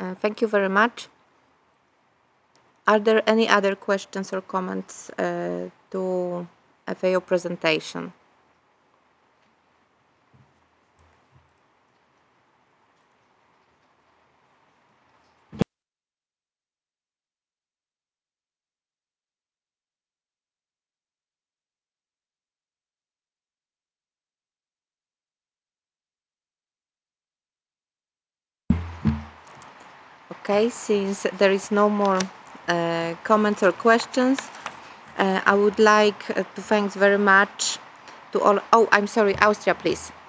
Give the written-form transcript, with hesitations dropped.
Thank you very much. Are there any other questions or comments to FAO presentation? Okay, since there is no more comments or questions, I would like to thank very much to all. Oh, I'm sorry, Austria, please.